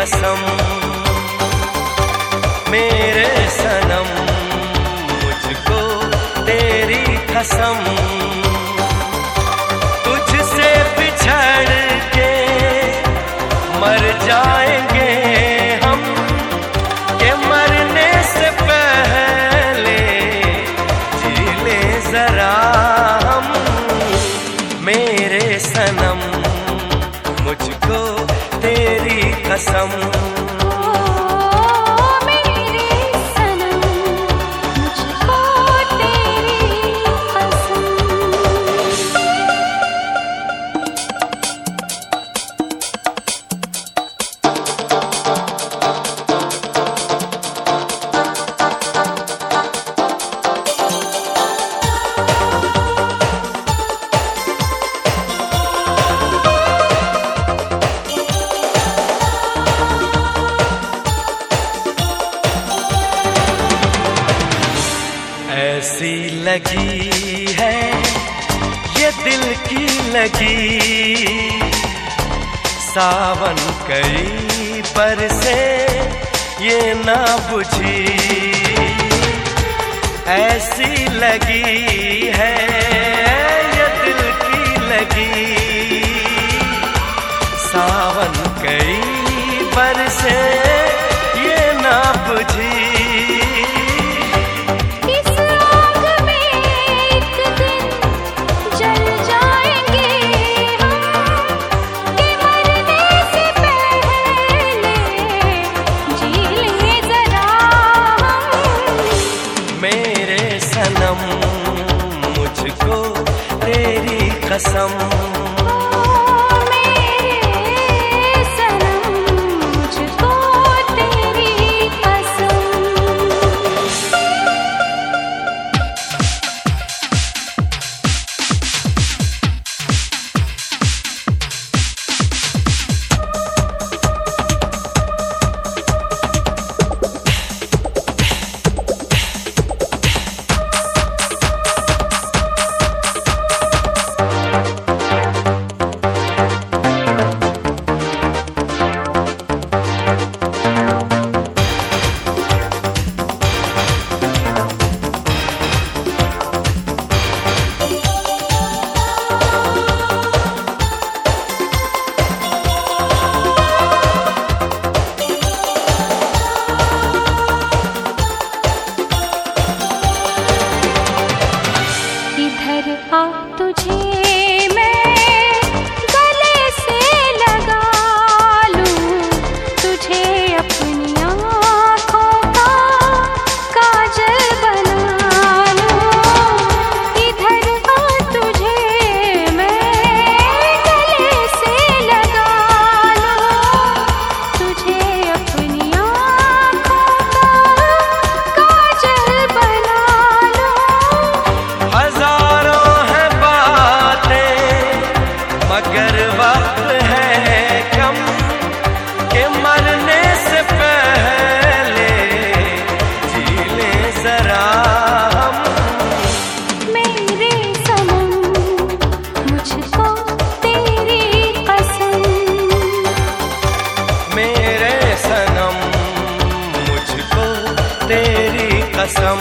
कसम, मेरे सनम मुझको तेरी कसम। तुझसे बिछड़ के मर जाएंगे हम, के मरने से पहले जी ले जरा हम। मेरे सनम मुझको तेरी कसम, ऐसी लगी है ये दिल की लगी, सावन कई बरसे ये ना बुझी। ऐसी लगी है ये दिल की लगी, सावन कई बरसे ये ना बुझी। सनम मुझको तेरी कसम, मेरे सनम मुझको तेरी कसम। आ तुझे मैं गले से लगा लूं, तुझे अपनी आँखों का काजल बना लूं। इधर आ तुझे मैं गले से लगा लूं, तुझे अपनी आँखों का काजल बना लूं। हजारों मगर वक्त है कम, के मरने से पहले जी ले जरा हम। मेरे सनम मुझको तेरी कसम, मेरे सनम मुझको तेरी कसम।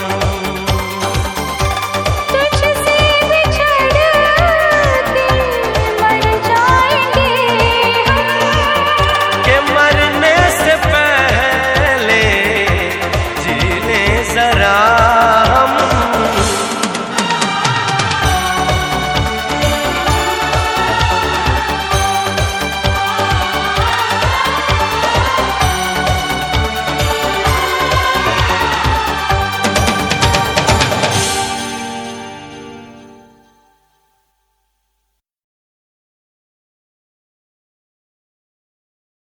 जरा